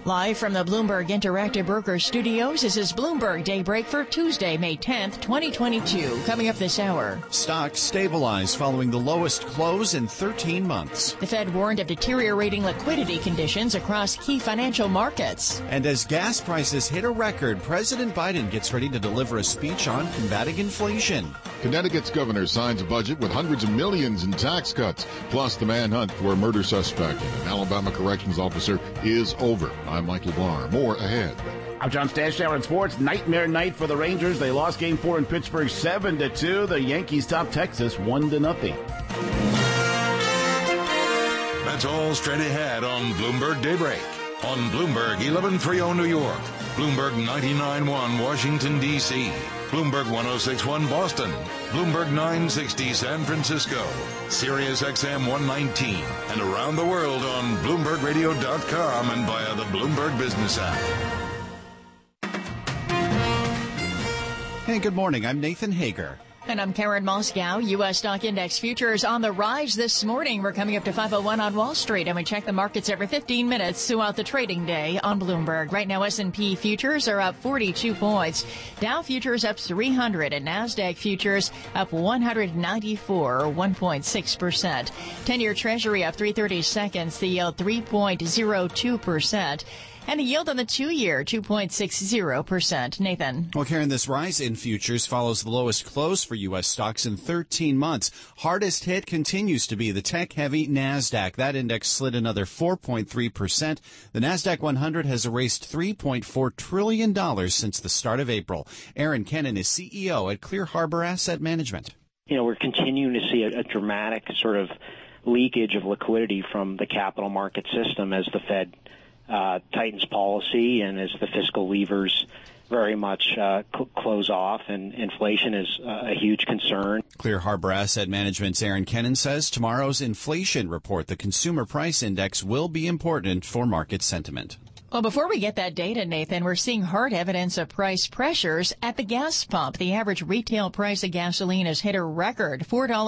Live from the Bloomberg Interactive Brokers Studios, this is Bloomberg Daybreak for Tuesday, May 10th, 2022. Coming up this hour. Stocks stabilize following the lowest close in 13 months. The Fed warned of deteriorating liquidity conditions across key financial markets. And as gas prices hit a record, President Biden gets ready to deliver a speech on combating inflation. Connecticut's governor signs a budget with hundreds of millions in tax cuts. Plus, the manhunt for a murder suspect and an Alabama corrections officer is over. I'm Michael Barr. More ahead. I'm John Stashower in sports. Nightmare night for the Rangers. They lost Game 4 in Pittsburgh 7-2. The Yankees top Texas 1-0. That's all straight ahead on Bloomberg Daybreak. On Bloomberg 1130 New York, Bloomberg 99.1 Washington, D.C., Bloomberg 106.1 Boston, Bloomberg 960 San Francisco, Sirius XM 119, and around the world on BloombergRadio.com and via the Bloomberg Business app. Hey, good morning. I'm Nathan Hager. And I'm Karen Moscow. U.S. stock index futures on the rise this morning. We're coming up to 501 on Wall Street, and we check the markets every 15 minutes throughout the trading day on Bloomberg. Right now, S&P futures are up 42 points. Dow futures up 300, and NASDAQ futures up 194, or 1.6%. 10-year Treasury up 3/32, the yield 3.02%. And a yield on the 2-year, 2.60%. Nathan. Well, Karen, this rise in futures follows the lowest close for U.S. stocks in 13 months. Hardest hit continues to be the tech-heavy NASDAQ. That index slid another 4.3%. The NASDAQ 100 has erased $3.4 trillion since the start of April. Aaron Kennan is CEO at Clear Harbor Asset Management. You know, we're continuing to see a dramatic sort of leakage of liquidity from the capital market system as the Fed tightens policy and as the fiscal levers very much close off, and inflation is a huge concern. Clear Harbor Asset Management's Aaron Kennan says tomorrow's inflation report, the Consumer Price Index, will be important for market sentiment. Well, before we get that data, Nathan, we're seeing hard evidence of price pressures at the gas pump. The average retail price of gasoline has hit a record,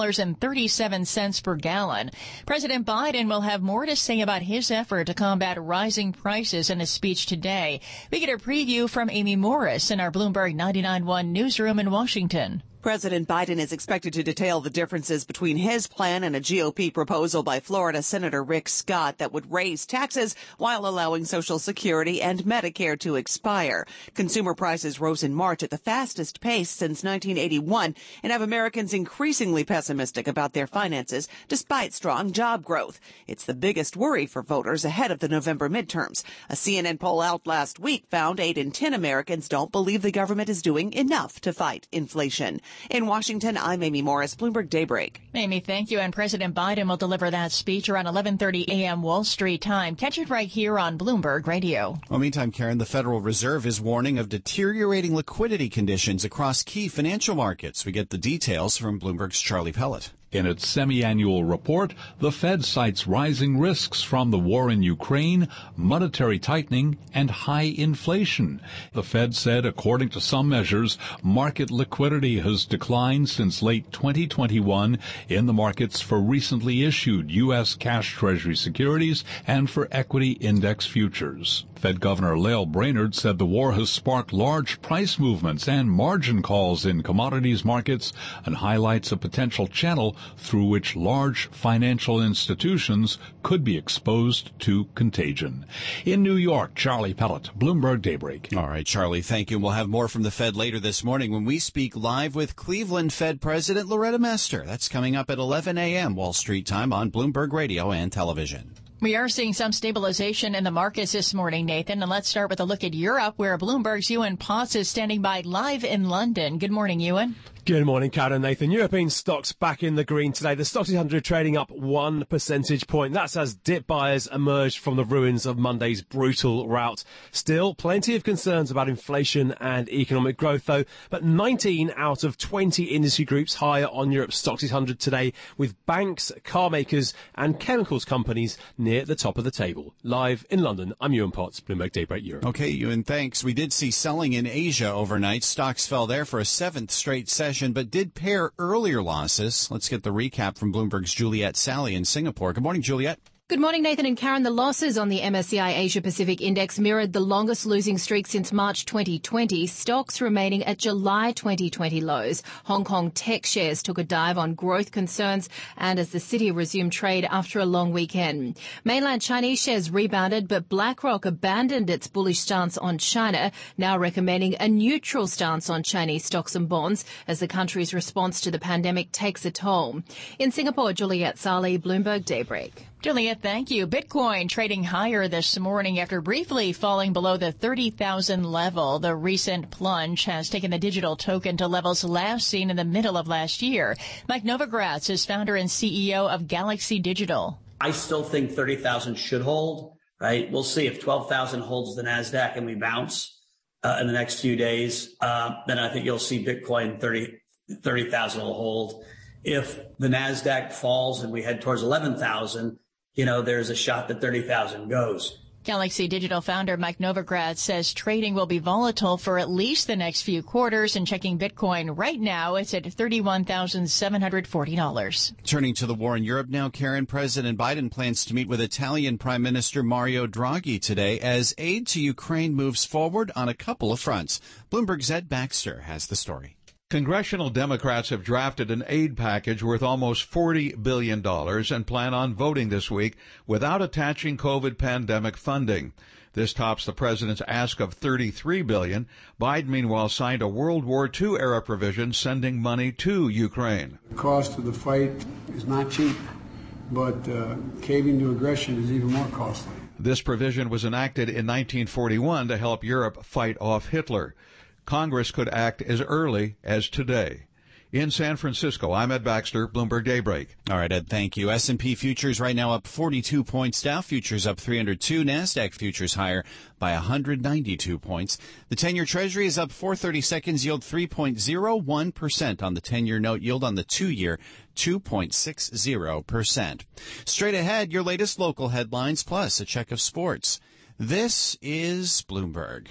$4.37 per gallon. President Biden will have more to say about his effort to combat rising prices in a speech today. We get a preview from Amy Morris in our Bloomberg 99.1 newsroom in Washington. President Biden is expected to detail the differences between his plan and a GOP proposal by Florida Senator Rick Scott that would raise taxes while allowing Social Security and Medicare to expire. Consumer prices rose in March at the fastest pace since 1981 and have Americans increasingly pessimistic about their finances despite strong job growth. It's the biggest worry for voters ahead of the November midterms. A CNN poll out last week found 8 in 10 Americans don't believe the government is doing enough to fight inflation. In Washington, I'm Amy Morris, Bloomberg Daybreak. Amy, thank you. And President Biden will deliver that speech around 11:30 a.m. Wall Street time. Catch it right here on Bloomberg Radio. Well, meantime, Karen, the Federal Reserve is warning of deteriorating liquidity conditions across key financial markets. We get the details from Bloomberg's Charlie Pellet. In its semi-annual report, the Fed cites rising risks from the war in Ukraine, monetary tightening, and high inflation. The Fed said, according to some measures, market liquidity has declined since late 2021 in the markets for recently issued U.S. cash Treasury securities and for equity index futures. Fed Governor Lael Brainerd said the war has sparked large price movements and margin calls in commodities markets and highlights a potential channel through which large financial institutions could be exposed to contagion. In New York, Charlie Pellet, Bloomberg Daybreak. All right, Charlie, thank you. We'll have more from the Fed later this morning when we speak live with Cleveland Fed President Loretta Mester. That's coming up at 11 a.m. Wall Street time on Bloomberg Radio and television. We are seeing some stabilization in the markets this morning, Nathan. And let's start with a look at Europe, where Bloomberg's Ewan Potts is standing by live in London. Good morning, Ewan. Good morning, Karen and Nathan. European stocks back in the green today. The Stoxx 600 trading up 1 percentage point. That's as dip buyers emerged from the ruins of Monday's brutal rout. Still, plenty of concerns about inflation and economic growth, though. But 19 out of 20 industry groups higher on Europe's Stoxx 600 today, with banks, car makers and chemicals companies near the top of the table. Live in London, I'm Ewan Potts, Bloomberg Daybreak Europe. Okay, Ewan, thanks. We did see selling in Asia overnight. Stocks fell there for a 7th straight session, but did pair earlier losses. Let's get the recap from Bloomberg's Juliet Sally in Singapore. Good morning, Juliet. Good morning, Nathan and Karen. The losses on the MSCI Asia Pacific Index mirrored the longest losing streak since March 2020, stocks remaining at July 2020 lows. Hong Kong tech shares took a dive on growth concerns and as the city resumed trade after a long weekend. Mainland Chinese shares rebounded, but BlackRock abandoned its bullish stance on China, now recommending a neutral stance on Chinese stocks and bonds as the country's response to the pandemic takes a toll. In Singapore, Juliet Sali, Bloomberg Daybreak. Juliet, thank you. Bitcoin trading higher this morning after briefly falling below the 30,000 level. The recent plunge has taken the digital token to levels last seen in the middle of last year. Mike Novogratz is founder and CEO of Galaxy Digital. I still think 30,000 should hold, right? We'll see if 12,000 holds the NASDAQ and we bounce in the next few days. Then I think you'll see Bitcoin 30,000 will hold. If the NASDAQ falls and we head towards 11,000, there's a shot that 30,000 goes. Galaxy Digital founder Mike Novogratz says trading will be volatile for at least the next few quarters, and checking Bitcoin right now, it's at $31,740. Turning to the war in Europe now, Karen, President Biden plans to meet with Italian Prime Minister Mario Draghi today as aid to Ukraine moves forward on a couple of fronts. Bloomberg's Ed Baxter has the story. Congressional Democrats have drafted an aid package worth almost $40 billion and plan on voting this week without attaching COVID pandemic funding. This tops the president's ask of $33 billion. Biden, meanwhile, signed a World War II-era provision sending money to Ukraine. The cost of the fight is not cheap, but caving to aggression is even more costly. This provision was enacted in 1941 to help Europe fight off Hitler. Congress could act as early as today. In San Francisco, I'm Ed Baxter, Bloomberg Daybreak. All right, Ed, thank you. S&P futures right now up 42 points. Dow futures up 302. NASDAQ futures higher by 192 points. The 10-year Treasury is up 430 seconds, yield 3.01% on the 10-year note, yield on the 2-year 2.60%. Straight ahead, your latest local headlines plus a check of sports. This is Bloomberg.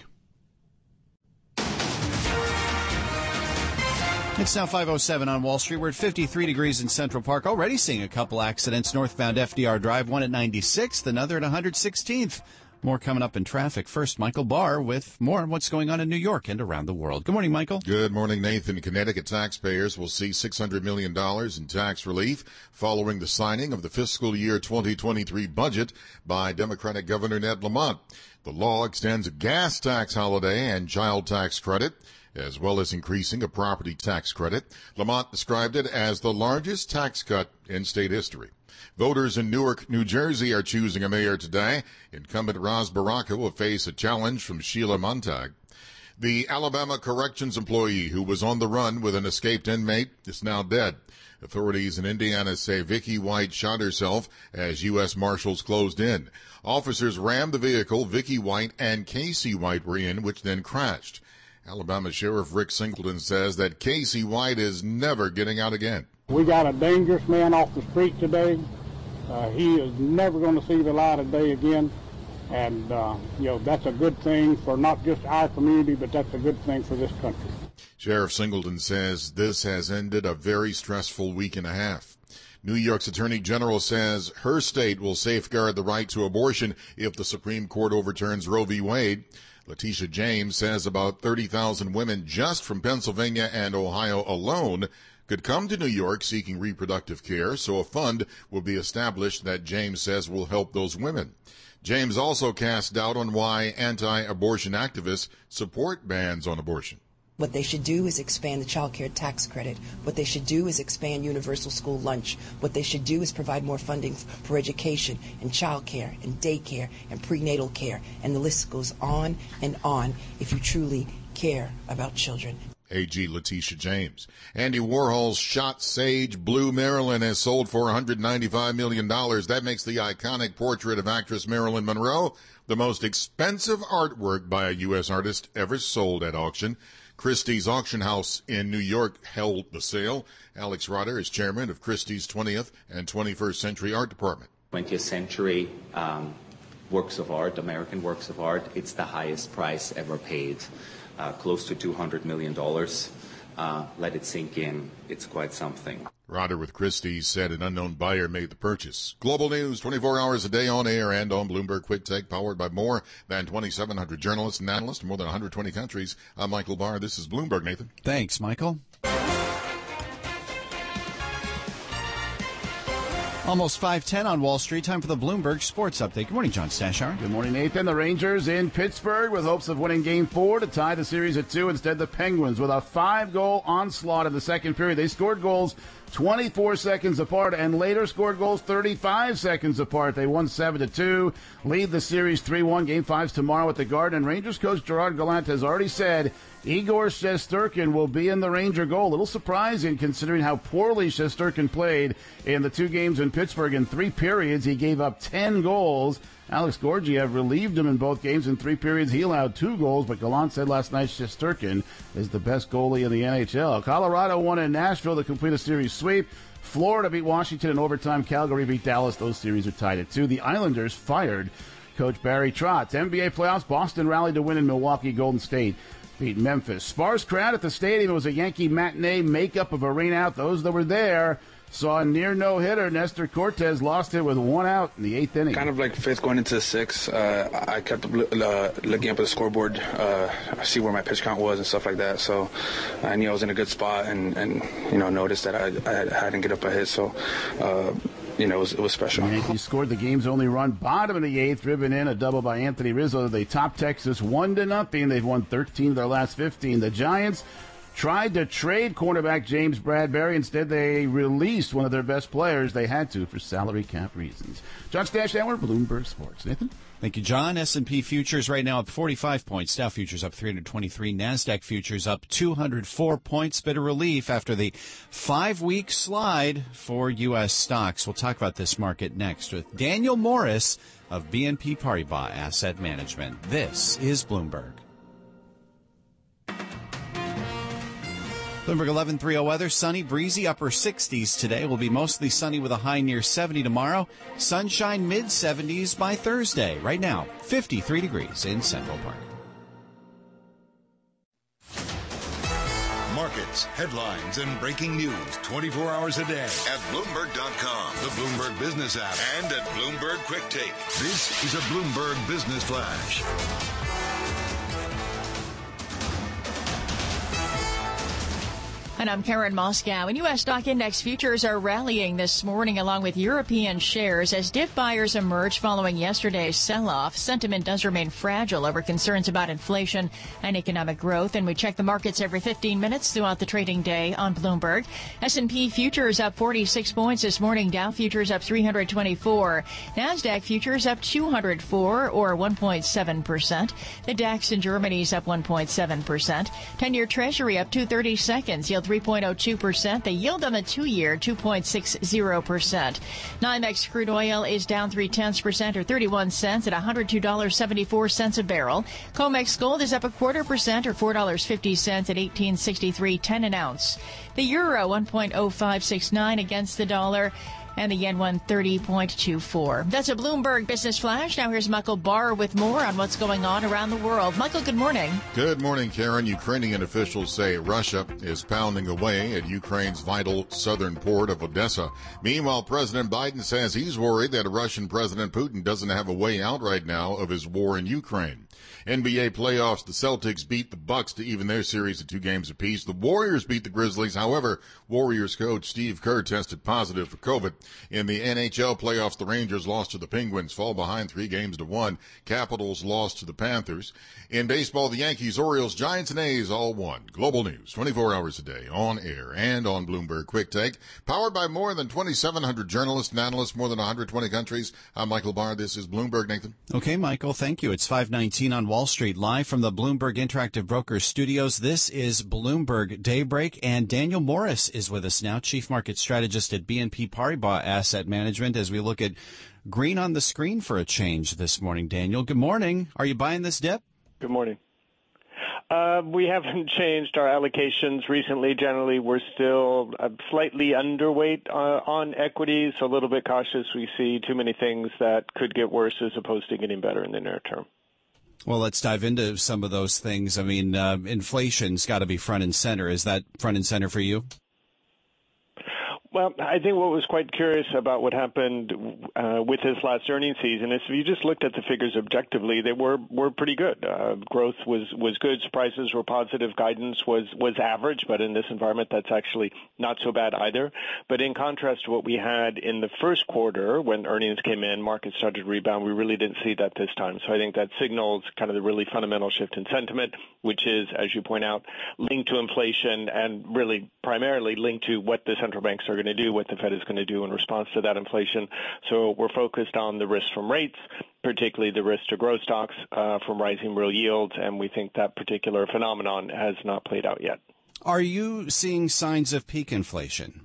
It's now 5:07 on Wall Street. We're at 53 degrees in Central Park. Already seeing a couple accidents northbound FDR Drive, one at 96th, another at 116th. More coming up in traffic. First, Michael Barr with more on what's going on in New York and around the world. Good morning, Michael. Good morning, Nathan. Connecticut taxpayers will see $600 million in tax relief following the signing of the fiscal year 2023 budget by Democratic Governor Ned Lamont. The law extends a gas tax holiday and child tax credit, as well as increasing a property tax credit. Lamont described it as the largest tax cut in state history. Voters in Newark, New Jersey are choosing a mayor today. Incumbent Ras Baraka will face a challenge from Sheila Montag. The Alabama corrections employee who was on the run with an escaped inmate is now dead. Authorities in Indiana say Vicky White shot herself as U.S. Marshals closed in. Officers rammed the vehicle Vicky White and Casey White were in, which then crashed. Alabama Sheriff Rick Singleton says that Casey White is never getting out again. We got a dangerous man off the street today. He is never going to see the light of day again. And, that's a good thing for not just our community, but that's a good thing for this country. Sheriff Singleton says this has ended a very stressful week and a half. New York's Attorney General says her state will safeguard the right to abortion if the Supreme Court overturns Roe v. Wade. Letitia James says about 30,000 women just from Pennsylvania and Ohio alone could come to New York seeking reproductive care, so a fund will be established that James says will help those women. James also cast doubt on why anti-abortion activists support bans on abortion. What they should do is expand the child care tax credit. What they should do is expand universal school lunch. What they should do is provide more funding for education and child care and daycare and prenatal care. And the list goes on and on if you truly care about children. AG Letitia James. Andy Warhol's shot Sage Blue Marilyn has sold for $195 million. That makes the iconic portrait of actress Marilyn Monroe the most expensive artwork by a U.S. artist ever sold at auction. Christie's Auction House in New York held the sale. Alex Rotter is chairman of Christie's 20th and 21st Century Art Department. 20th century works of art, American works of art, it's the highest price ever paid, close to $200 million. Let it sink in. It's quite something. Roder with Christie's said an unknown buyer made the purchase. Global news, 24 hours a day on air and on Bloomberg Quick Take, powered by more than 2,700 journalists and analysts in more than 120 countries. I'm Michael Barr. This is Bloomberg, Nathan. Thanks, Michael. Almost 5:10 on Wall Street. Time for the Bloomberg Sports Update. Good morning, John Stashar. Good morning, Nathan. The Rangers in Pittsburgh with hopes of winning Game 4 to tie the series at 2. Instead, the Penguins with a 5-goal onslaught in the second period. They scored goals 24 seconds apart and later scored goals 35 seconds apart. They won 7-2, lead the series 3-1. Game 5's tomorrow at the Garden. And Rangers coach Gerard Gallant has already said Igor Shesterkin will be in the Ranger goal. A little surprising considering how poorly Shesterkin played in the 2 games in Pittsburgh. In 3 periods, he gave up 10 goals. Alex Georgiev relieved him in both games. In 3 periods, he allowed 2 goals, but Gallant said last night Shesterkin is the best goalie in the NHL. Colorado won in Nashville to complete a series sweep. Florida beat Washington in overtime. Calgary beat Dallas. Those series are tied at 2. The Islanders fired coach Barry Trotz. NBA playoffs, Boston rallied to win in Milwaukee. Golden State beat Memphis. Sparse crowd at the stadium. It was a Yankee matinee makeup of a rain out. Those that were there saw a near no-hitter. Nestor Cortez lost it with 1 out in the 8th inning. Kind of like 5th going into the 6th. I kept looking up at the scoreboard, see where my pitch count was and stuff like that. So I knew I was in a good spot and noticed that I hadn't get up a hit. So, it was special. The Yankees scored the game's only run, bottom of the 8th, driven in a double by Anthony Rizzo. They topped Texas 1-0. They've won 13 of their last 15. The Giants tried to trade cornerback James Bradbury. Instead, they released one of their best players. They had to for salary cap reasons. John Stashauer, Bloomberg Sports. Nathan? Thank you, John. S&P futures right now up 45 points. Dow futures up 323. NASDAQ futures up 204 points. Bit of relief after the 5-week slide for U.S. stocks. We'll talk about this market next with Daniel Morris of BNP Paribas Asset Management. This is Bloomberg. Bloomberg 11:30 weather, sunny, breezy, upper 60s today. Will be mostly sunny with a high near 70 tomorrow. Sunshine mid-70s by Thursday. Right now, 53 degrees in Central Park. Markets, headlines, and breaking news 24 hours a day at Bloomberg.com, the Bloomberg Business app, and at Bloomberg Quick Take. This is a Bloomberg Business Flash. And I'm Karen Moscow. And U.S. stock index futures are rallying this morning along with European shares as dip buyers emerge following yesterday's sell-off. Sentiment does remain fragile over concerns about inflation and economic growth. And we check the markets every 15 minutes throughout the trading day on Bloomberg. S&P futures up 46 points this morning. Dow futures up 324. NASDAQ futures up 204 or 1.7%. The DAX in Germany is up 1.7%. 10-year Treasury up 230 seconds. Yield 3.02%. The yield on the 2-year, 2.60%. NYMEX crude oil is down 0.3% or 31 cents at $102.74 a barrel. COMEX gold is up 0.25% or $4.50 at $18.63.10 an ounce. The euro 1.0569 against the dollar. And the yen 130.24. That's a Bloomberg Business Flash. Now here's Michael Barr with more on what's going on around the world. Michael, good morning. Good morning, Karen. Ukrainian officials say Russia is pounding away at Ukraine's vital southern port of Odessa. Meanwhile, President Biden says he's worried that Russian President Putin doesn't have a way out right now of his war in Ukraine. NBA playoffs, the Celtics beat the Bucks to even their series of 2 games apiece. The Warriors beat the Grizzlies. However, Warriors coach Steve Kerr tested positive for COVID. In the NHL playoffs, the Rangers lost to the Penguins, fall behind 3-1. Capitals lost to the Panthers. In baseball, the Yankees, Orioles, Giants, and A's all won. Global news, 24 hours a day, on air and on Bloomberg Quick Take. Powered by more than 2,700 journalists and analysts, more than 120 countries. I'm Michael Barr. This is Bloomberg, Nathan. Okay, Michael, thank you. It's 5:19 on Wall Street, live from the Bloomberg Interactive Brokers studios. This is Bloomberg Daybreak, and Daniel Morris is with us now, Chief Market Strategist at BNP Paribas Asset Management, as we look at green on the screen for a change this morning. Daniel, good morning. Are you buying this dip? Good morning. We haven't changed our allocations recently. Generally, we're still slightly underweight on equities, so a little bit cautious. We see too many things that could get worse as opposed to getting better in the near term. Well, let's dive into some of those things. I mean, inflation's got to be front and center. Is that front and center for you? Well, I think what was quite curious about what happened with this last earnings season is if you just looked at the figures objectively, they were pretty good. Growth was good, surprises were positive, guidance was average, but in this environment, that's actually not so bad either. But in contrast to what we had in the first quarter, when earnings came in, markets started to rebound. We really didn't see that this time. So I think that signals kind of the really fundamental shift in sentiment, which is, as you point out, linked to inflation and really primarily linked to what the central banks are going to do, what the Fed is going to do in response to that inflation. So we're focused on the risk from rates, particularly the risk to growth stocks from rising real yields, and we think that particular phenomenon has not played out yet. Are you seeing signs of peak inflation?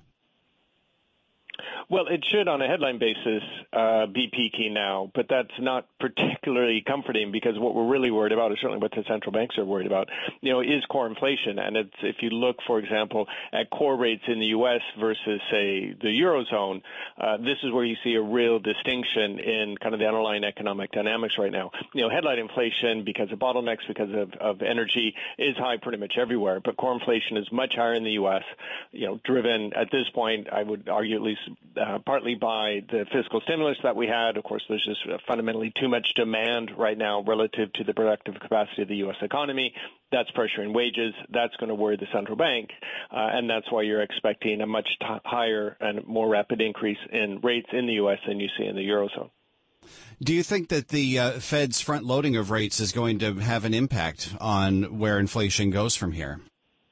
Well, it should, on a headline basis, be peaking now, but that's not particularly comforting because what we're really worried about, is certainly what the central banks are worried about, is core inflation. And if you look, for example, at core rates in the U.S. versus, say, the Eurozone, this is where you see a real distinction in kind of the underlying economic dynamics right now. Headline inflation, because of bottlenecks, because of energy, is high pretty much everywhere, but core inflation is much higher in the U.S., driven at this point, I would argue at least partly by the fiscal stimulus that we had. Of course, there's just fundamentally too much demand right now relative to the productive capacity of the U.S. economy. That's pressuring wages. That's going to worry the central bank, and that's why you're expecting a much higher and more rapid increase in rates in the U.S. than you see in the Eurozone. Do you think that the Fed's front loading of rates is going to have an impact on where inflation goes from here?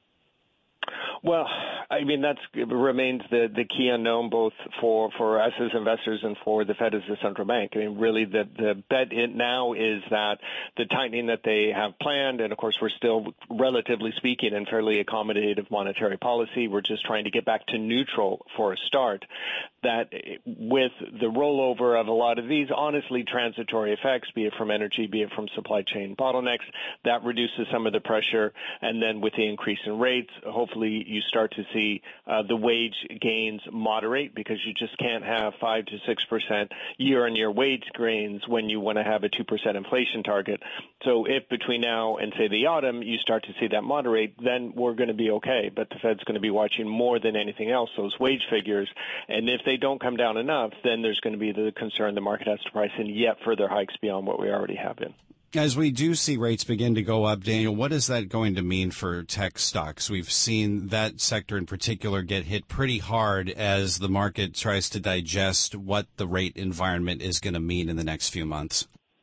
Well, I mean, that remains the key unknown both for us as investors and for the Fed as the central bank. I mean, really the bet now is that the tightening that they have planned, and of course we're still, relatively speaking, in fairly accommodative monetary policy. We're just trying to get back to neutral for a start. That with the rollover of a lot of these honestly transitory effects, be it from energy, be it from supply chain bottlenecks, that reduces some of the pressure. And then with the increase in rates, hopefully you start to see the wage gains moderate, because you just can't have 5 to 6% year-on-year wage gains when you want to have a 2% inflation target. So if between now and, say, the autumn, you start to see that moderate, then we're going to be okay. But the Fed's going to be watching more than anything else those wage figures. And if they don't come down enough, then there's going to be the concern the market has to price in yet further hikes beyond what we already have in. As we do see rates begin to go up, Daniel, what is that going to mean for tech stocks? We've seen that sector in particular get hit pretty hard as the market tries to digest what the rate environment is going to mean in the next few months.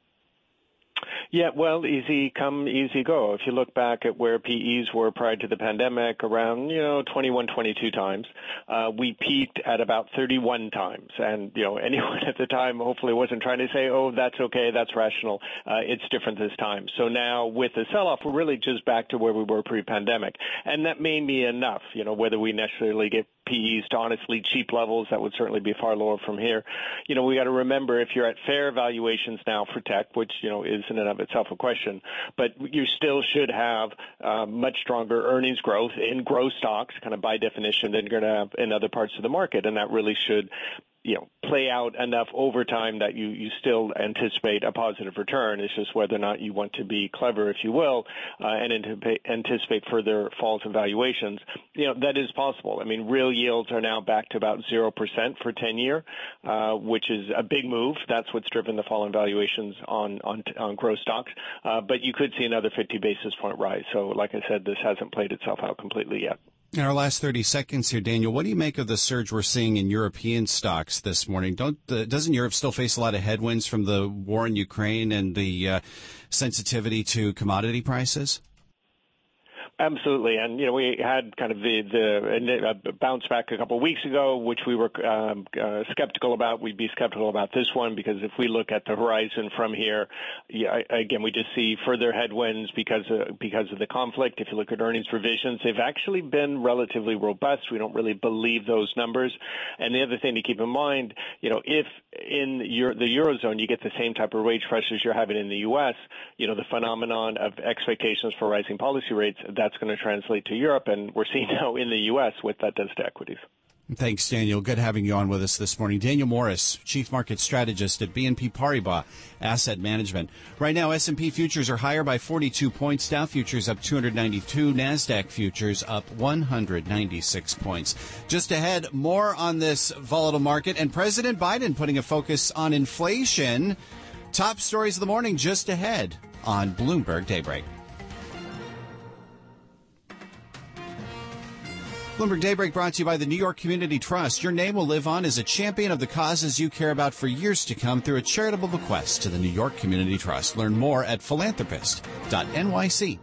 Yeah, well, easy come, easy go. If you look back at where PEs were prior to the pandemic, around 21, 22 times, we peaked at about 31 times. And anyone at the time hopefully wasn't trying to say, "Oh, that's okay, that's rational." It's different this time. So now with the sell-off, we're really just back to where we were pre-pandemic, and that may be enough. Whether we necessarily get PEs to honestly cheap levels, that would certainly be far lower from here. We got to remember, if you're at fair valuations now for tech, which is in and of itself a question, but you still should have much stronger earnings growth in growth stocks, kind of by definition, than you're going to have in other parts of the market, and that really should play out enough over time that you still anticipate a positive return. It's just whether or not you want to be clever, if you will, and anticipate further falls in valuations. That is possible. I mean, real yields are now back to about 0% for 10-year, which is a big move. That's what's driven the fall in valuations on growth stocks. But you could see another 50 basis point rise. So, like I said, this hasn't played itself out completely yet. In our last 30 seconds here, Daniel, what do you make of the surge we're seeing in European stocks this morning? Doesn't Europe still face a lot of headwinds from the war in Ukraine and the sensitivity to commodity prices? Absolutely. And, we had kind of the bounce back a couple of weeks ago, which we were skeptical about. We'd be skeptical about this one because if we look at the horizon from here, again, we just see further headwinds because of the conflict. If you look at earnings revisions, they've actually been relatively robust. We don't really believe those numbers. And the other thing to keep in mind, if in the Eurozone you get the same type of wage pressures you're having in the U.S., the phenomenon of expectations for rising policy rates, that's going to translate to Europe, and we're seeing now in the U.S. what that does to equities. Thanks, Daniel. Good having you on with us this morning. Daniel Morris, Chief Market Strategist at BNP Paribas Asset Management. Right now, S&P futures are higher by 42 points. Dow futures up 292. NASDAQ futures up 196 points. Just ahead, more on this volatile market and President Biden putting a focus on inflation. Top stories of the morning just ahead on Bloomberg Daybreak. Bloomberg Daybreak brought to you by the New York Community Trust. Your name will live on as a champion of the causes you care about for years to come through a charitable bequest to the New York Community Trust. Learn more at philanthropist.nyc.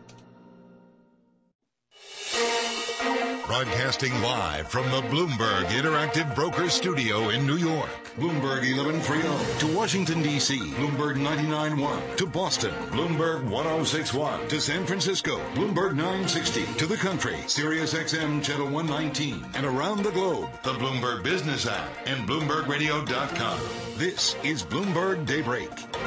Broadcasting live from the Bloomberg Interactive Brokers Studio in New York. Bloomberg 1130 to Washington, D.C. Bloomberg 99.1 to Boston. Bloomberg 106.1 to San Francisco. Bloomberg 960 to the country. Sirius XM Channel 119. And around the globe, the Bloomberg Business app and BloombergRadio.com. This is Bloomberg Daybreak.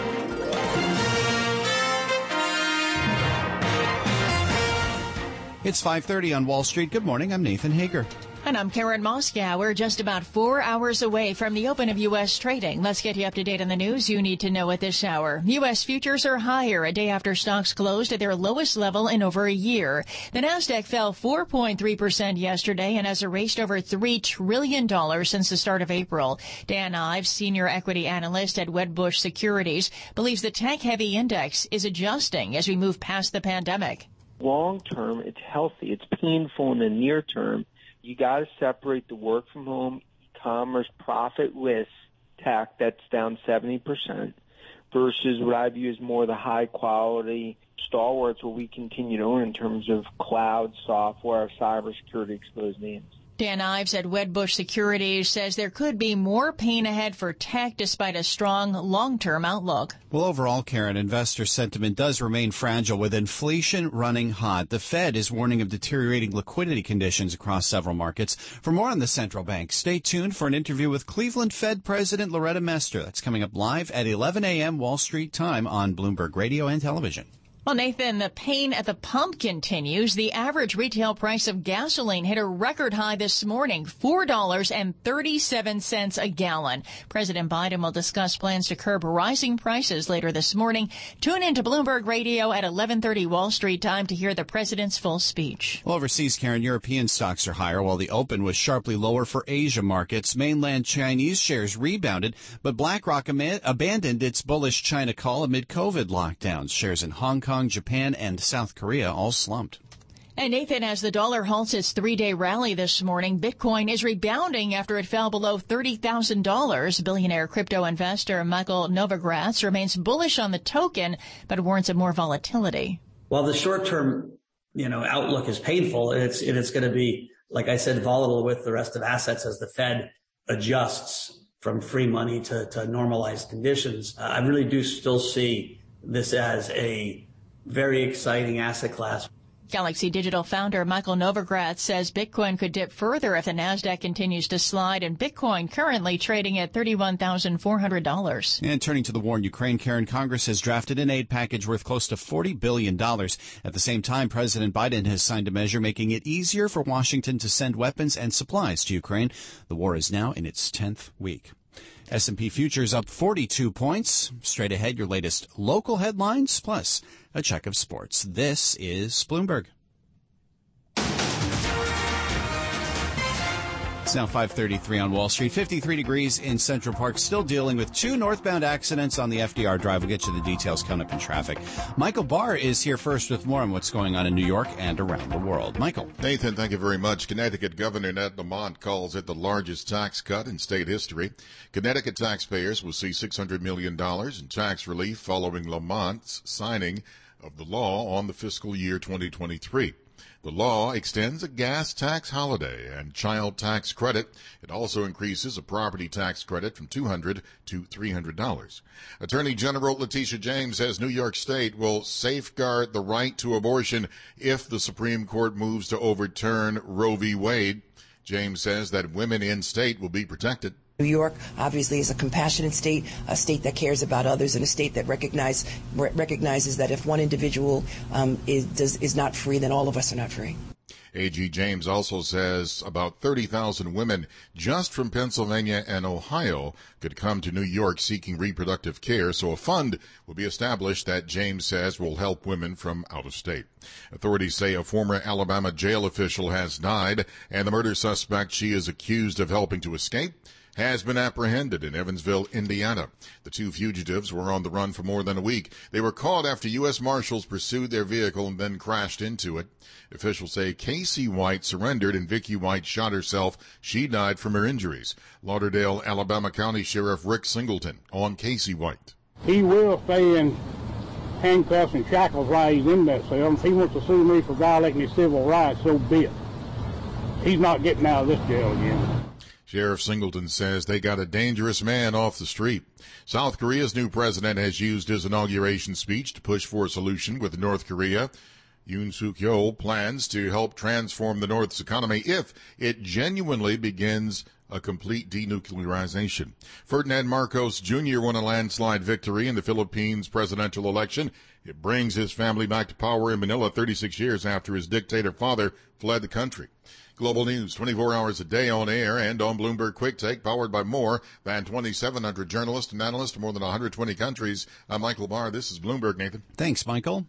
It's 5:30 on Wall Street. Good morning. I'm Nathan Hager. And I'm Karen Moskow. We're just about 4 hours away from the open of U.S. trading. Let's get you up to date on the news you need to know at this hour. U.S. futures are higher a day after stocks closed at their lowest level in over a year. The Nasdaq fell 4.3% yesterday and has erased over $3 trillion since the start of April. Dan Ives, senior equity analyst at Wedbush Securities, believes the tech-heavy index is adjusting as we move past the pandemic. Long term, it's healthy. It's painful in the near term. You got to separate the work from home, e-commerce, profitless tech that's down 70% versus what I view as more the high quality stalwarts what we continue to own in terms of cloud software, cybersecurity exposed names. Dan Ives at Wedbush Securities says there could be more pain ahead for tech despite a strong long-term outlook. Well, overall, Karen, investor sentiment does remain fragile with inflation running hot. The Fed is warning of deteriorating liquidity conditions across several markets. For more on the central bank, stay tuned for an interview with Cleveland Fed President Loretta Mester. That's coming up live at 11 a.m. Wall Street time on Bloomberg Radio and Television. Well, Nathan, the pain at the pump continues. The average retail price of gasoline hit a record high this morning, $4.37 a gallon. President Biden will discuss plans to curb rising prices later this morning. Tune in to Bloomberg Radio at 11:30 Wall Street time to hear the president's full speech. Well, overseas, Karen, European stocks are higher while the open was sharply lower for Asia markets. Mainland Chinese shares rebounded, but BlackRock abandoned its bullish China call amid COVID lockdowns. Shares in Hong Kong, Japan, and South Korea all slumped. And Nathan, as the dollar halts its three-day rally this morning, Bitcoin is rebounding after it fell below $30,000. Billionaire crypto investor Michael Novogratz remains bullish on the token, but warns of more volatility. Well, the short-term, outlook is painful. It's going to be, like I said, volatile with the rest of assets as the Fed adjusts from free money to normalized conditions. I really do still see this as a very exciting asset class. Galaxy Digital founder Michael Novogratz says Bitcoin could dip further if the Nasdaq continues to slide, and Bitcoin currently trading at $31,400. And turning to the war in Ukraine, Karen, Congress has drafted an aid package worth close to $40 billion. At the same time, President Biden has signed a measure making it easier for Washington to send weapons and supplies to Ukraine. The war is now in its 10th week. S&P futures up 42 points. Straight ahead, your latest local headlines, plus a check of sports. This is Bloomberg. It's now 5:33 on Wall Street, 53 degrees in Central Park, still dealing with two northbound accidents on the FDR Drive. We'll get you the details coming up in traffic. Michael Barr is here first with more on what's going on in New York and around the world. Michael. Nathan, thank you very much. Connecticut Governor Ned Lamont calls it the largest tax cut in state history. Connecticut taxpayers will see $600 million in tax relief following Lamont's signing of the law on the fiscal year 2023. The law extends a gas tax holiday and child tax credit. It also increases a property tax credit from $200 to $300. Attorney General Letitia James says New York State will safeguard the right to abortion if the Supreme Court moves to overturn Roe v. Wade. James says that women in state will be protected. New York obviously is a compassionate state, a state that cares about others, and a state that recognizes that if one individual is not free, then all of us are not free. A.G. James also says about 30,000 women just from Pennsylvania and Ohio could come to New York seeking reproductive care, so a fund will be established that James says will help women from out of state. Authorities say a former Alabama jail official has died, and the murder suspect she is accused of helping to escape has been apprehended in Evansville, Indiana. The two fugitives were on the run for more than a week. They were caught after U.S. Marshals pursued their vehicle and then crashed into it. Officials say Casey White surrendered and Vicky White shot herself. She died from her injuries. Lauderdale, Alabama County Sheriff Rick Singleton on Casey White. He will stay in handcuffs and shackles while he's in that cell. If he wants to sue me for violating his civil rights, so be it. He's not getting out of this jail again. Sheriff Singleton says they got a dangerous man off the street. South Korea's new president has used his inauguration speech to push for a solution with North Korea. Yoon Suk-yeol plans to help transform the North's economy if it genuinely begins a complete denuclearization. Ferdinand Marcos Jr. won a landslide victory in the Philippines presidential election. It brings his family back to power in Manila 36 years after his dictator father fled the country. Global news 24 hours a day on air and on Bloomberg Quick Take, powered by more than 2,700 journalists and analysts from more than 120 countries. I'm Michael Barr. This is Bloomberg, Nathan. Thanks, Michael.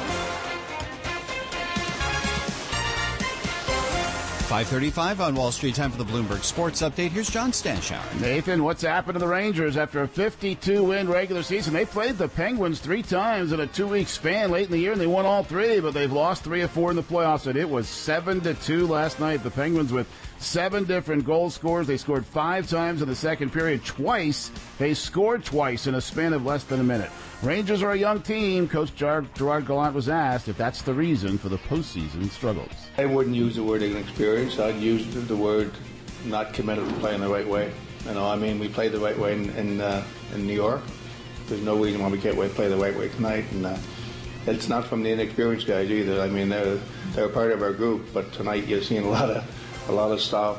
5:35 on Wall Street. Time for the Bloomberg Sports Update. Here's John Stanshauer. Nathan, what's happened to the Rangers after a 52-win regular season? They played the Penguins 3 times in a 2-week span late in the year, and they won all 3, but they've lost 3 of 4 in the playoffs, and it was 7-2 last night. The Penguins with 7 different goal scorers. They scored 5 times in the second period. Twice, they scored twice in a span of less than a minute. Rangers are a young team. Coach Gerard Gallant was asked if that's the reason for the postseason struggles. I wouldn't use the word inexperienced. I'd use the word not committed to playing the right way. You know, I mean, we played the right way in New York. There's no reason why we can't play the right way tonight. And it's not from the inexperienced guys either. I mean, they're part of our group, but tonight you're seeing a lot of stuff.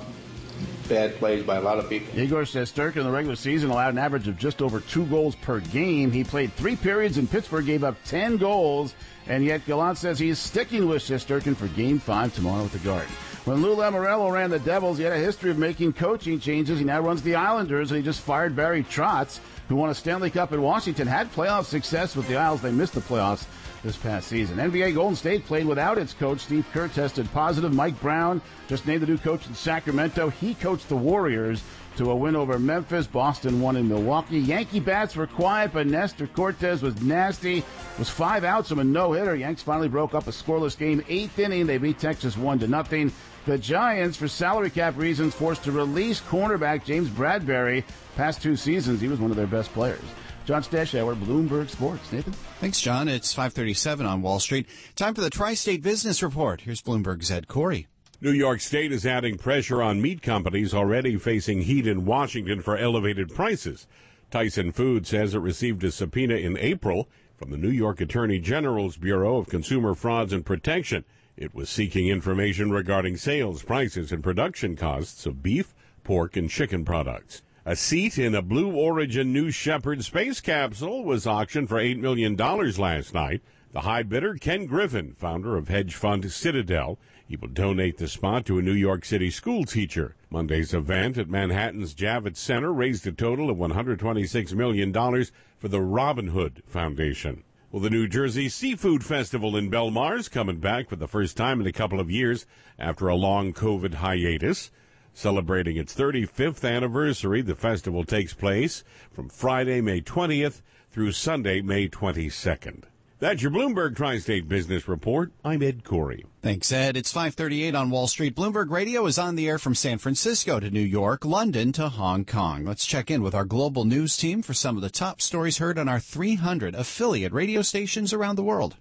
Bad plays by a lot of people. Igor Shesterkin in the regular season allowed an average of just over 2 goals per game. He played 3 periods in Pittsburgh, gave up 10 goals, and yet Gallant says he's sticking with Shesterkin for Game 5 tomorrow at the Garden. When Lou Lamoriello ran the Devils, he had a history of making coaching changes. He now runs the Islanders, and he just fired Barry Trotz, who won a Stanley Cup in Washington, had playoff success with the Isles. They missed the playoffs this past season. NBA Golden State played without its coach. Steve Kerr tested positive. Mike Brown just named the new coach in Sacramento. He coached the Warriors to a win over Memphis. Boston won in Milwaukee. Yankee bats were quiet, but Nestor Cortez was nasty. Was 5 outs from a no-hitter. Yanks finally broke up a scoreless game. 8th inning, they beat Texas 1-0. The Giants, for salary cap reasons, forced to release cornerback James Bradbury. Past 2 seasons, he was one of their best players. John Stanshauer, Bloomberg Sports. Nathan? Thanks, John. It's 5:37 on Wall Street. Time for the Tri-State Business Report. Here's Bloomberg's Ed Corey. New York State is adding pressure on meat companies already facing heat in Washington for elevated prices. Tyson Foods says it received a subpoena in April from the New York Attorney General's Bureau of Consumer Frauds and Protection. It was seeking information regarding sales, prices, and production costs of beef, pork, and chicken products. A seat in a Blue Origin New Shepard space capsule was auctioned for $8 million last night. The high bidder, Ken Griffin, founder of hedge fund Citadel. He will donate the spot to a New York City school teacher. Monday's event at Manhattan's Javits Center raised a total of $126 million for the Robin Hood Foundation. Well, the New Jersey Seafood Festival in Belmar is coming back for the first time in a couple of years after a long COVID hiatus. Celebrating its 35th anniversary, the festival takes place from Friday, May 20th through Sunday, May 22nd. That's your Bloomberg Tri-State Business Report. I'm Ed Corey. Thanks, Ed. It's 5:38 on Wall Street. Bloomberg Radio is on the air from San Francisco to New York, London to Hong Kong. Let's check in with our global news team for some of the top stories heard on our 300 affiliate radio stations around the world.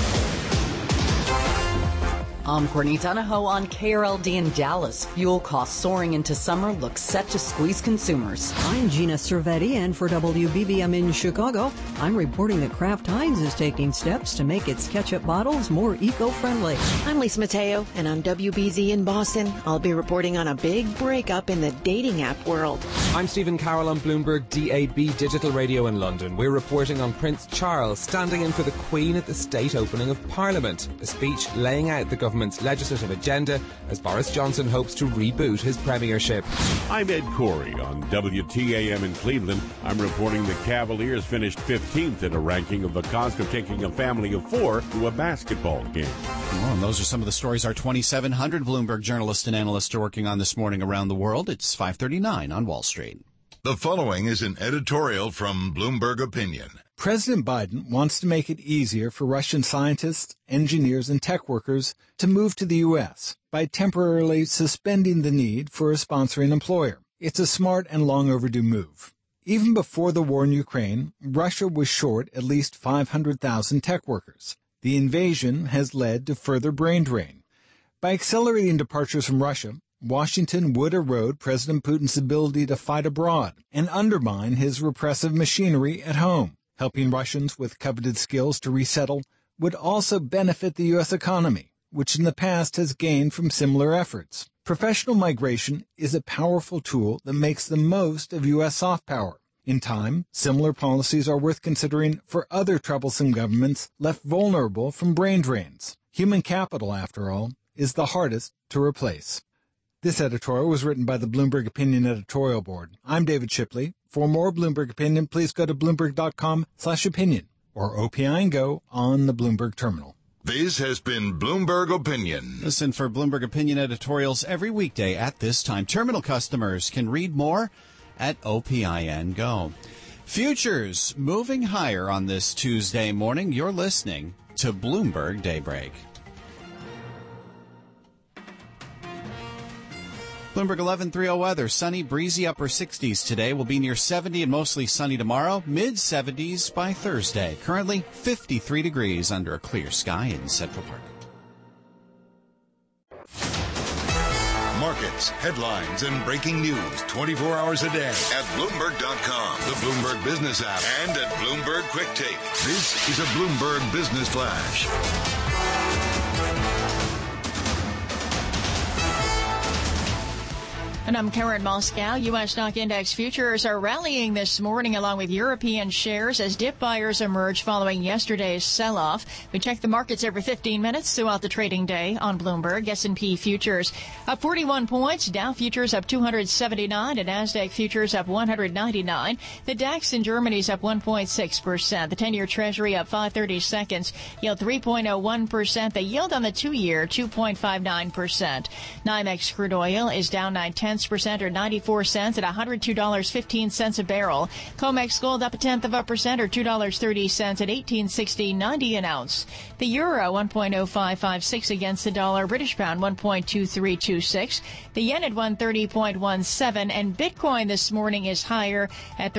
I'm Courtney Donahoe on KRLD in Dallas. Fuel costs soaring into summer look set to squeeze consumers. I'm Gina Cervetti, and for WBBM in Chicago, I'm reporting that Kraft Heinz is taking steps to make its ketchup bottles more eco-friendly. I'm Lisa Mateo, and on WBZ in Boston, I'll be reporting on a big breakup in the dating app world. I'm Stephen Carroll on Bloomberg DAB Digital Radio in London. We're reporting on Prince Charles standing in for the Queen at the state opening of Parliament, a speech laying out the government government's legislative agenda as Boris Johnson hopes to reboot his premiership. I'm Ed Corey on WTAM in Cleveland. I'm reporting the Cavaliers finished 15th in a ranking of the cost of taking a family of 4 to a basketball game. Well, and those are some of the stories our 2,700 Bloomberg journalists and analysts are working on this morning around the world. It's 5:39 on Wall Street. The following is an editorial from Bloomberg Opinion. President Biden wants to make it easier for Russian scientists, engineers, and tech workers to move to the U.S. by temporarily suspending the need for a sponsoring employer. It's a smart and long overdue move. Even before the war in Ukraine, Russia was short at least 500,000 tech workers. The invasion has led to further brain drain. By accelerating departures from Russia, Washington would erode President Putin's ability to fight abroad and undermine his repressive machinery at home. Helping Russians with coveted skills to resettle would also benefit the U.S. economy, which in the past has gained from similar efforts. Professional migration is a powerful tool that makes the most of U.S. soft power. In time, similar policies are worth considering for other troublesome governments left vulnerable from brain drains. Human capital, after all, is the hardest to replace. This editorial was written by the Bloomberg Opinion Editorial Board. I'm David Shipley. For more Bloomberg Opinion, please go to Bloomberg.com/opinion or OPI and Go on the Bloomberg Terminal. This has been Bloomberg Opinion. Listen for Bloomberg Opinion editorials every weekday at this time. Terminal customers can read more at OPI and Go. Futures moving higher on this Tuesday morning. You're listening to Bloomberg Daybreak. Bloomberg 11:30 weather. Sunny, breezy, upper 60s today. Will be near 70 and mostly sunny tomorrow. Mid-70s by Thursday. Currently 53 degrees under a clear sky in Central Park. Markets, headlines, and breaking news 24 hours a day at Bloomberg.com, the Bloomberg Business app, and at Bloomberg Quick Take. This is a Bloomberg Business Flash. And I'm Karen Moscow. U.S. stock index futures are rallying this morning along with European shares as dip buyers emerge following yesterday's sell-off. We check the markets every 15 minutes throughout the trading day on Bloomberg. S&P futures up 41 points. Dow futures up 279 and NASDAQ futures up 199. The DAX in Germany is up 1.6%. The 10-year Treasury up 5/30 seconds. Yield 3.01%. The yield on the 2-year 2.59%. NYMEX crude oil is down 0.9% or 94 cents at $102.15 a barrel. COMEX gold up 0.1% or $2.30 at $18.60.90 an ounce. The euro 1.0556 against the dollar. British pound 1.2326. The yen at 130.17, and Bitcoin this morning is higher at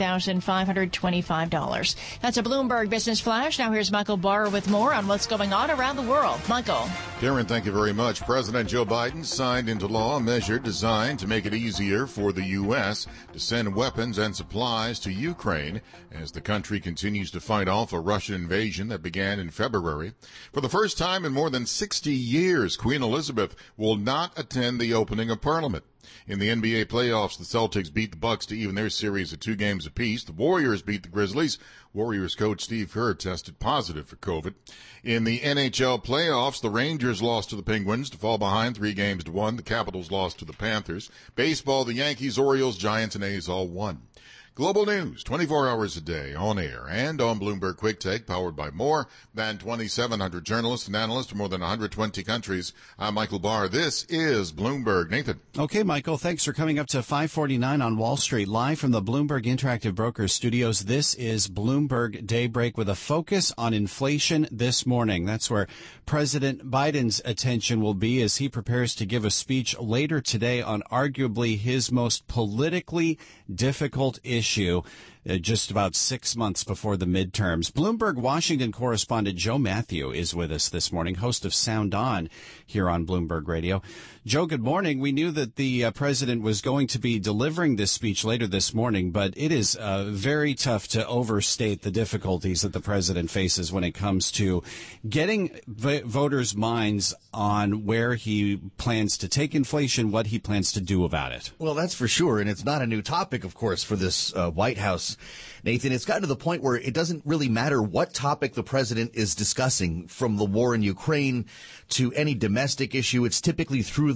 $31,525. That's a Bloomberg Business Flash. Now here's Michael Barr with more on what's going on around the world. Michael. Karen, thank you very much. President Joe Biden signed into law a measure designed to make it easier for the U.S. to send weapons and supplies to Ukraine as the country continues to fight off a Russian invasion that began in February. For the first time in more than 60 years, Queen Elizabeth will not attend the opening of Parliament. In the NBA playoffs, the Celtics beat the Bucks to even their series of 2 games apiece. The Warriors beat the Grizzlies. Warriors coach Steve Kerr tested positive for COVID. In the NHL playoffs, the Rangers lost to the Penguins to fall behind 3-1. The Capitals lost to the Panthers. Baseball, the Yankees, Orioles, Giants, and A's all won. Global news, 24 hours a day, on air and on Bloomberg Quick Take, powered by more than 2,700 journalists and analysts from more than 120 countries. I'm Michael Barr. This is Bloomberg. Nathan. Okay, Michael, thanks for coming up to 5:49 on Wall Street. Live from the Bloomberg Interactive Brokers studios, this is Bloomberg Daybreak with a focus on inflation this morning. That's where President Biden's attention will be as he prepares to give a speech later today on arguably his most politically difficult issue. Just about 6 months before the midterms. Bloomberg Washington correspondent Joe Matthew is with us this morning, host of Sound On here on Bloomberg Radio. Joe, good morning. We knew that the president was going to be delivering this speech later this morning, but it is very tough to overstate the difficulties that the president faces when it comes to getting voters' minds on where he plans to take inflation, what he plans to do about it. Well, that's for sure, and it's not a new topic, of course, for this White House House. Nathan, it's gotten to the point where it doesn't really matter what topic the president is discussing, from the war in Ukraine to any domestic issue. It's typically through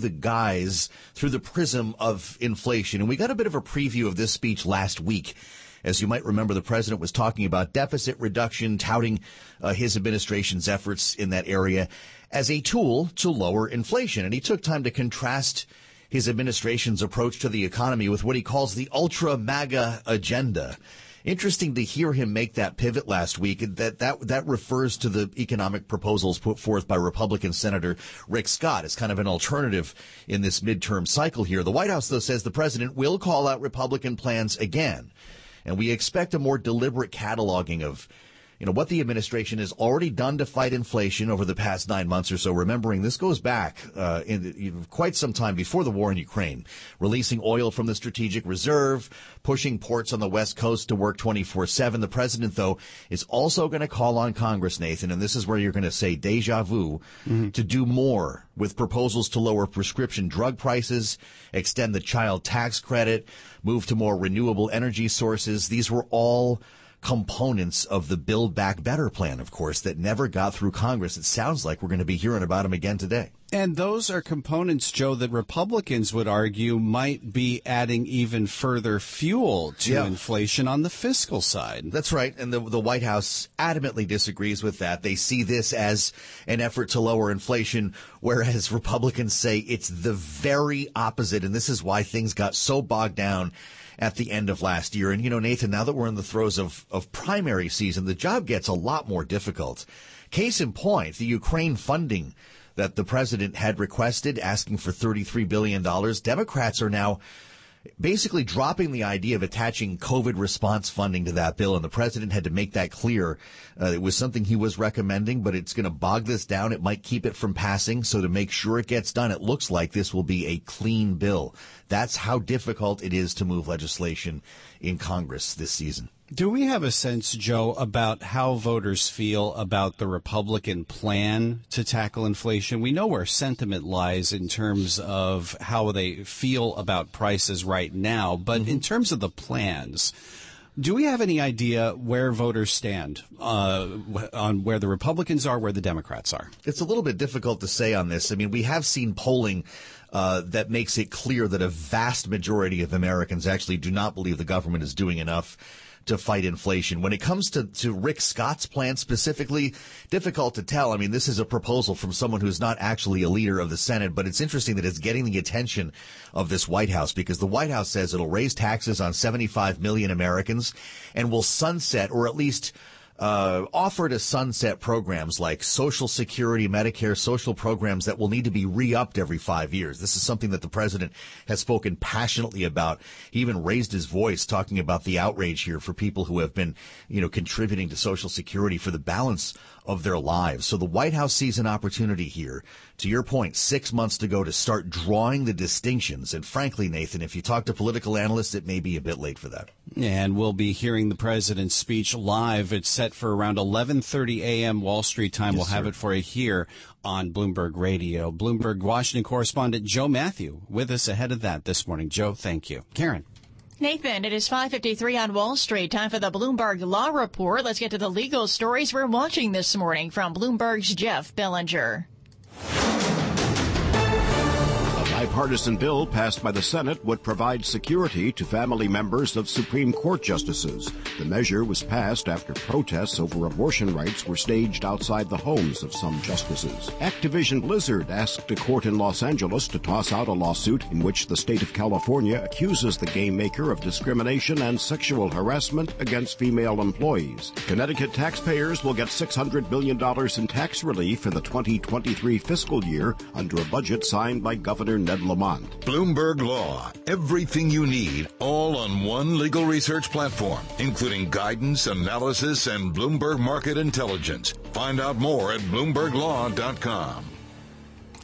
the prism of inflation. And we got a bit of a preview of this speech last week. As you might remember, the president was talking about deficit reduction, touting his administration's efforts in that area as a tool to lower inflation. And he took time to contrast his administration's approach to the economy with what he calls the ultra MAGA agenda. Interesting to hear him make that pivot last week. That refers to the economic proposals put forth by Republican Senator Rick Scott as kind of an alternative in this midterm cycle here. The White House, though, says the president will call out Republican plans again. And we expect a more deliberate cataloging of, what the administration has already done to fight inflation over the past 9 months or so. Remembering this goes back in quite some time before the war in Ukraine, releasing oil from the strategic reserve, pushing ports on the West Coast to work 24/7. The president, though, is also going to call on Congress, Nathan, and this is where you're going to say deja vu, to do more with proposals to lower prescription drug prices, extend the child tax credit, move to more renewable energy sources. These were all components of the Build Back Better plan, of course, that never got through Congress. It sounds like we're going to be hearing about them again today. And those are components, Joe, that Republicans would argue might be adding even further fuel to inflation on the fiscal side. That's right. And the White House adamantly disagrees with that. They see this as an effort to lower inflation, whereas Republicans say it's the very opposite. And this is why things got so bogged down at the end of last year. And, Nathan, now that we're in the throes of primary season, the job gets a lot more difficult. Case in point, the Ukraine funding that the president had requested, asking for $33 billion. Democrats are now basically dropping the idea of attaching COVID response funding to that bill. And the president had to make that clear. It was something he was recommending, but it's going to bog this down. It might keep it from passing. So to make sure it gets done, it looks like this will be a clean bill. That's how difficult it is to move legislation in Congress this season. Do we have a sense, Joe, about how voters feel about the Republican plan to tackle inflation? We know where sentiment lies in terms of how they feel about prices right now, but in terms of the plans, do we have any idea where voters stand on where the Republicans are, where the Democrats are? It's a little bit difficult to say on this. I mean, we have seen polling that makes it clear that a vast majority of Americans actually do not believe the government is doing enough to fight inflation. When it comes to Rick Scott's plan specifically, difficult to tell. I mean, this is a proposal from someone who's not actually a leader of the Senate, but it's interesting that it's getting the attention of this White House, because the White House says it'll raise taxes on 75 million Americans and will sunset, or at least offer to sunset programs like Social Security, Medicare, social programs that will need to be re-upped every 5 years. This is something that the president has spoken passionately about. He even raised his voice talking about the outrage here for people who have been, contributing to Social Security for the balance of their lives. So the White House sees an opportunity here, to your point, 6 months to go, to start drawing the distinctions. And frankly, Nathan, if you talk to political analysts, it may be a bit late for that. And we'll be hearing the president's speech live. It's set for around 11:30 a.m. Wall Street time. We'll have it for you here on Bloomberg Radio. Bloomberg Washington correspondent Joe Matthew with us ahead of that this morning. Joe, thank you. Karen. Nathan, it is 5:53 on Wall Street. Time for the Bloomberg Law Report. Let's get to the legal stories we're watching this morning from Bloomberg's Jeff Bellinger. A bipartisan bill passed by the Senate would provide security to family members of Supreme Court justices. The measure was passed after protests over abortion rights were staged outside the homes of some justices. Activision Blizzard asked a court in Los Angeles to toss out a lawsuit in which the state of California accuses the game maker of discrimination and sexual harassment against female employees. Connecticut taxpayers will get $600 million in tax relief in the 2023 fiscal year under a budget signed by Governor Ned Lamont. Bloomberg Law. Everything you need, all on one legal research platform, including guidance, analysis, and Bloomberg Market Intelligence. Find out more at BloombergLaw.com.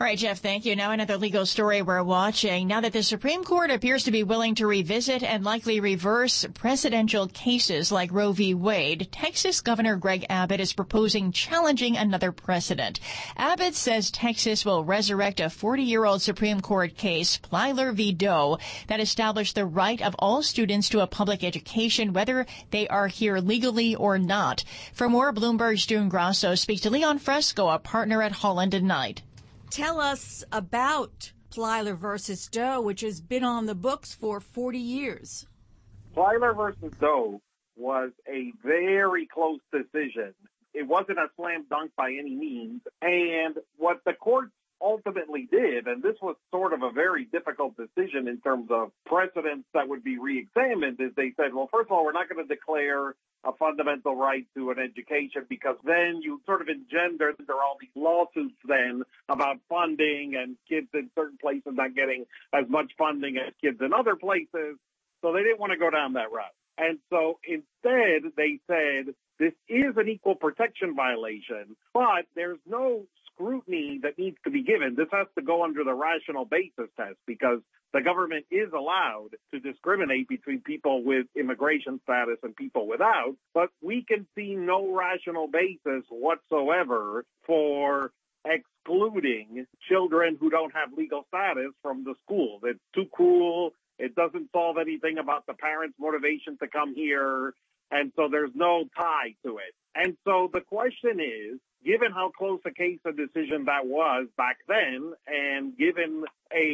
All right, Jeff, thank you. Now another legal story we're watching. Now that the Supreme Court appears to be willing to revisit and likely reverse presidential cases like Roe v. Wade, Texas Governor Greg Abbott is proposing challenging another precedent. Abbott says Texas will resurrect a 40-year-old Supreme Court case, Plyler v. Doe, that established the right of all students to a public education, whether they are here legally or not. For more, Bloomberg's June Grasso speaks to Leon Fresco, a partner at Holland & Knight. Tell us about Plyler versus Doe, which has been on the books for 40 years. Plyler versus Doe was a very close decision. It wasn't a slam dunk by any means. And what the court ultimately did, and this was sort of a very difficult decision in terms of precedents that would be reexamined, is they said, well, first of all, we're not going to declare a fundamental right to an education, because then you sort of engender all these lawsuits then about funding and kids in certain places not getting as much funding as kids in other places. So they didn't want to go down that route. And so instead they said this is an equal protection violation, but there's no scrutiny that needs to be given. This has to go under the rational basis test, because the government is allowed to discriminate between people with immigration status and people without, but we can see no rational basis whatsoever for excluding children who don't have legal status from the school. It's too cruel. It doesn't solve anything about the parents' motivation to come here, and so there's no tie to it. And so the question is, given how close a case of decision that was back then, and given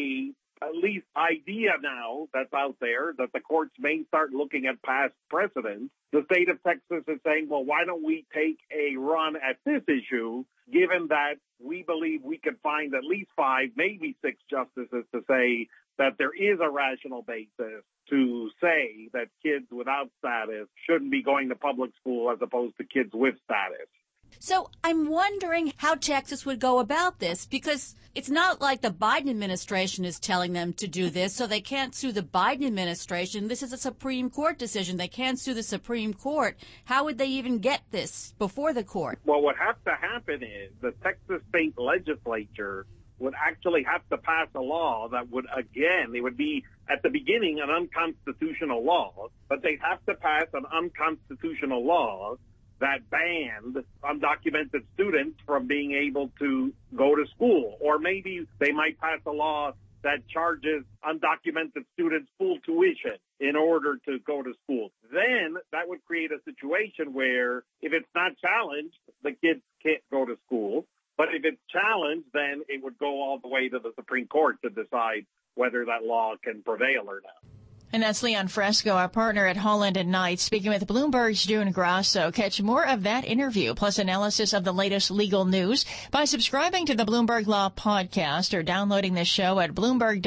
at least idea now that's out there that the courts may start looking at past precedents, the state of Texas is saying, well, why don't we take a run at this issue, given that we believe we could find at least 5, maybe 6 justices to say that there is a rational basis to say that kids without status shouldn't be going to public school as opposed to kids with status. So I'm wondering how Texas would go about this, because it's not like the Biden administration is telling them to do this, so they can't sue the Biden administration. This is a Supreme Court decision. They can't sue the Supreme Court. How would they even get this before the court? Well, what has to happen is the Texas state legislature would actually have to pass a law that would, again, it would be at the beginning an unconstitutional law, but they'd have to pass an unconstitutional law that banned undocumented students from being able to go to school. Or maybe they might pass a law that charges undocumented students full tuition in order to go to school. Then that would create a situation where if it's not challenged, the kids can't go to school. But if it's challenged, then it would go all the way to the Supreme Court to decide whether that law can prevail or not. And that's Leon Fresco, our partner at Holland & Knight, speaking with Bloomberg's June Grasso. Catch more of that interview, plus analysis of the latest legal news, by subscribing to the Bloomberg Law Podcast or downloading the show at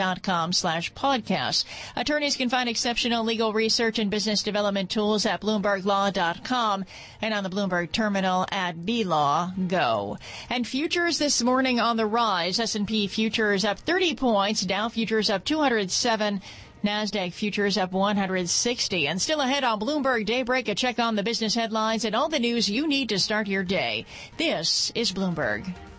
Bloomberg.com/podcast. Attorneys can find exceptional legal research and business development tools at BloombergLaw.com and on the Bloomberg terminal at BLaw Go. And futures this morning on the rise. S&P futures up 30 points, Dow futures up 207, NASDAQ futures up 160. And still ahead on Bloomberg Daybreak, a check on the business headlines and all the news you need to start your day. This is Bloomberg.